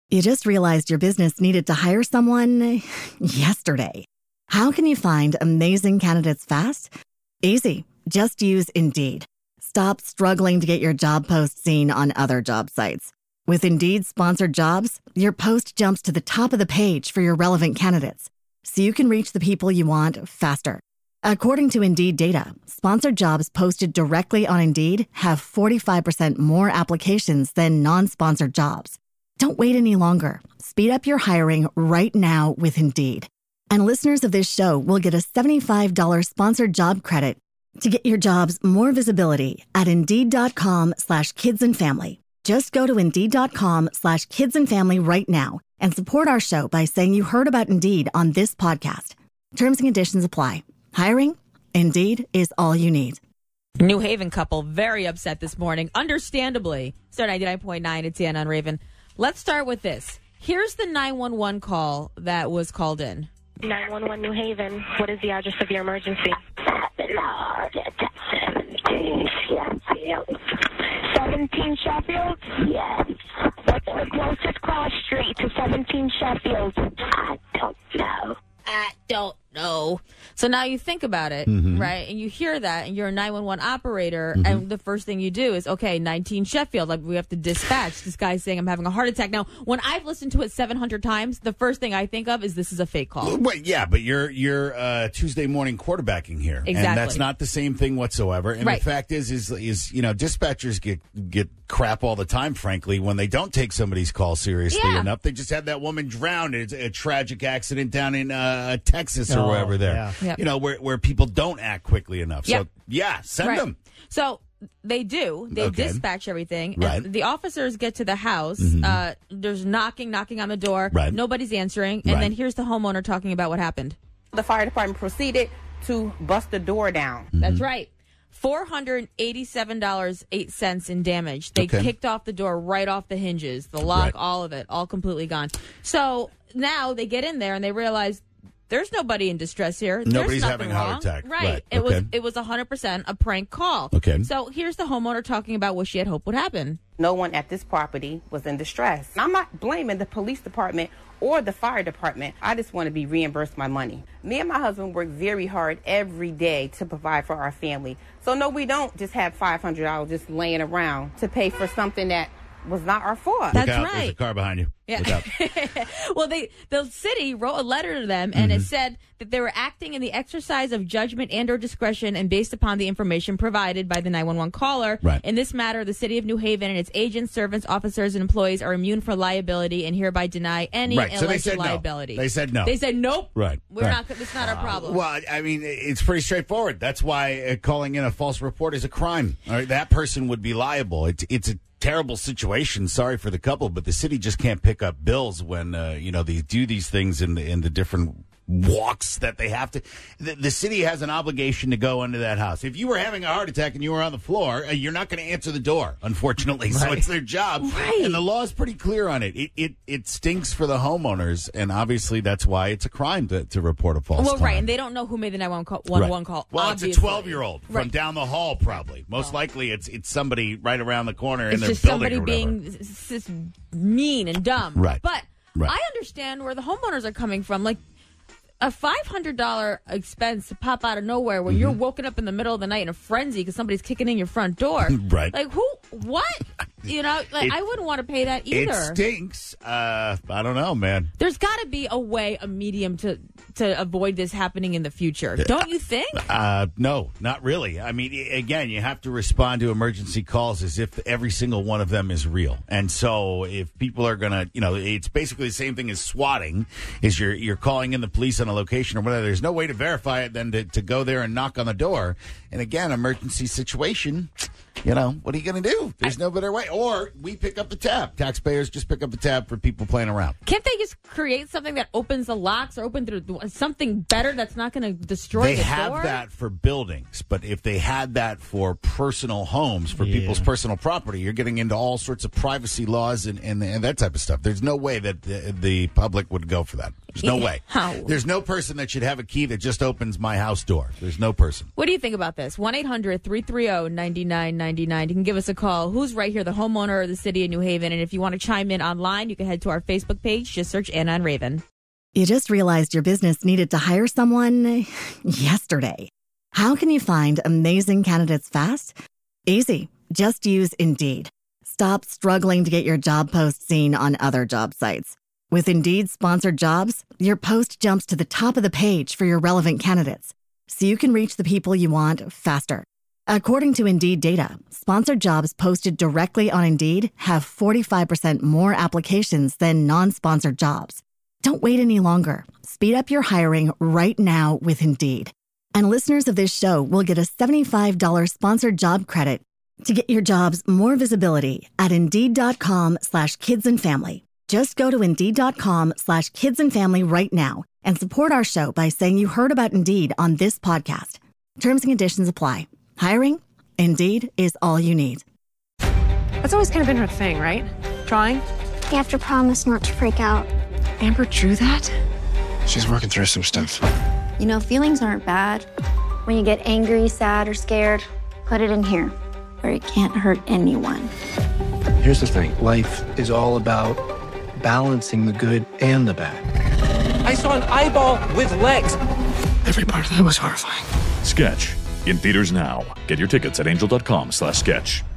You just realized your business needed to hire someone yesterday. How can you find amazing candidates fast? Easy. Just use Indeed. Stop struggling to get your job post seen on other job sites. With Indeed sponsored jobs, your post jumps to the top of the page for your relevant candidates, so you can reach the people you want faster. According to Indeed data, sponsored jobs posted directly on Indeed have 45% more applications than non-sponsored jobs. Don't wait any longer. Speed up your hiring right now with Indeed. And listeners of this show will get a $75 sponsored job credit to get your jobs more visibility at Indeed.com/kidsandfamily. Just go to Indeed.com/kidsandfamily right now and support our show by saying you heard about Indeed on this podcast. Terms and conditions apply. Hiring? Indeed is all you need. New Haven couple very upset this morning, understandably. Star 99.9, it's Ann on Raven. Let's start with this. Here's the 911 call that was called in. 911 New Haven. What is the address of your emergency? 17 Sheffield? Yes. What's the closest cross street to 17 Sheffield? I don't know. So now you think about it, right? And you hear that, and you're a 911 operator, and the first thing you do is, okay, 19 Sheffield, like we have to dispatch. This guy's saying I'm having a heart attack. Now, when I've listened to it 700 times, the first thing I think of is this is a fake call. Wait, yeah, but you're Tuesday morning quarterbacking here, Exactly. and that's not the same thing whatsoever. And Right. the fact is dispatchers get crap all the time. Frankly, when they don't take somebody's call seriously enough, they just had that woman drowned. It's a tragic accident down in Texas or wherever there. Yeah. Yep. Where people don't act quickly enough. Yep. So send them. So they do. They Okay. dispatch everything. Right. And the officers get to the house. There's knocking on the door. Right. Nobody's answering. And Right. then here's the homeowner talking about what happened. The fire department proceeded to bust the door down. That's right. $487.08 in damage. They Okay. kicked off the door right off the hinges, the lock, Right. all of it, all completely gone. So now they get in there and they realize there's nobody in distress here. Nobody's There's having nothing a heart wrong. attack. Right. Right. It Okay. was 100% a prank call. Okay. So here's the homeowner talking about what she had hoped would happen. No one at this property was in distress. I'm not blaming the police department or the fire department. I just want to be reimbursed my money. Me and my husband work very hard every day to provide for our family. So no, we don't just have $500 just laying around to pay for something that was not our fault. That's Look out, right. There's a car behind you. Yeah. Look out. Well, the city wrote a letter to them, and it said that they were acting in the exercise of judgment and or discretion and based upon the information provided by the 911 caller. Right. In this matter, the city of New Haven and its agents, servants, officers, and employees are immune from liability and hereby deny any Right. So they alleged said no. liability. They said no. They said nope. Right. We're Right. not. It's not our problem. Well, I mean, it's pretty straightforward. That's why calling in a false report is a crime. All right, that person would be liable. It's a terrible situation. Sorry for the couple, but the city just can't pick up bills when they do these things in the different walks that they have to. The city has an obligation to go into that house. If you were having a heart attack and you were on the floor, you're not going to answer the door, unfortunately. So it's their job, Right. and the law is pretty clear on it. It stinks for the homeowners, and obviously that's why it's a crime to report a false Well, claim. right, and they don't know who made the 911 call. Well, obviously. it's a 12-year-old from Right. down the hall, probably. Most likely, it's somebody right around the corner in It's their just building somebody or whatever. being mean and dumb. Right. But Right. I understand where the homeowners are coming from. Like, a $500 expense to pop out of nowhere when you're woken up in the middle of the night in a frenzy because somebody's kicking in your front door. Right. Like, what? I wouldn't want to pay that either. It stinks. I don't know, man. There's got to be a way, a medium to avoid this happening in the future. Don't you think? No, not really. I mean, again, you have to respond to emergency calls as if every single one of them is real. And so if people are going to, it's basically the same thing as swatting, is you're calling in the police on a location or whatever. There's no way to verify it than to go there and knock on the door. And again, emergency situation, what are you going to do? There's no better way. Or we pick up the tab. Taxpayers just pick up the tab for people playing around. Can't they just create something that opens the locks or open through something better that's not going to destroy They the have door? that for buildings, but if they had that for personal homes, for people's personal property, you're getting into all sorts of privacy laws and that type of stuff. There's no way that the public would go for that. There's no way. How? There's no person that should have a key that just opens my house door. There's no person. What do you think about this? 1-800-330-9999. $99.99. You can give us a call. Who's right here, the homeowner or the city of New Haven? And if you want to chime in online, you can head to our Facebook page. Just search Anna and Raven. You just realized your business needed to hire someone yesterday. How can you find amazing candidates fast? Easy. Just use Indeed. Stop struggling to get your job post seen on other job sites. With Indeed sponsored jobs, your post jumps to the top of the page for your relevant candidates, so you can reach the people you want faster. According to Indeed data, sponsored jobs posted directly on Indeed have 45% more applications than non-sponsored jobs. Don't wait any longer. Speed up your hiring right now with Indeed. And listeners of this show will get a $75 sponsored job credit to get your jobs more visibility at Indeed.com/kidsandfamily. Just go to Indeed.com/kidsandfamily right now and support our show by saying you heard about Indeed on this podcast. Terms and conditions apply. Hiring? Indeed is all you need. That's always kind of been her thing, right? Drawing? You have to promise not to freak out. Amber drew that? She's working through some stuff. You know, feelings aren't bad. When you get angry, sad, or scared, put it in here, where it can't hurt anyone. Here's the thing. Life is all about balancing the good and the bad. I saw an eyeball with legs. Every part of that was horrifying. Sketch. In theaters now. Get your tickets at angel.com/sketch.